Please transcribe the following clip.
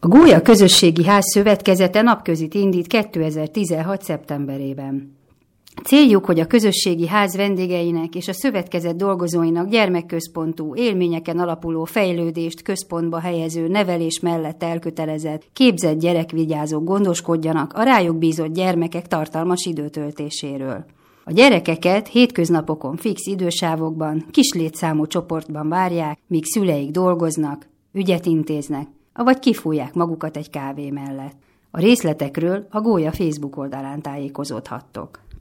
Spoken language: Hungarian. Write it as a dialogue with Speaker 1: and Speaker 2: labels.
Speaker 1: A Gólya Közösségi Ház Szövetkezete napközit indít 2016. szeptemberében. Céljuk, hogy a közösségi ház vendégeinek és a szövetkezet dolgozóinak gyermekközpontú, élményeken alapuló fejlődést központba helyező nevelés mellett elkötelezett, képzett gyerekvigyázók gondoskodjanak a rájuk bízott gyermekek tartalmas időtöltéséről. A gyerekeket hétköznapokon fix idősávokban, kis létszámú csoportban várják, míg szüleik dolgoznak, ügyet intéznek, avagy kifújják magukat egy kávé mellett. A részletekről a Gólya Facebook oldalán tájékozódhattok.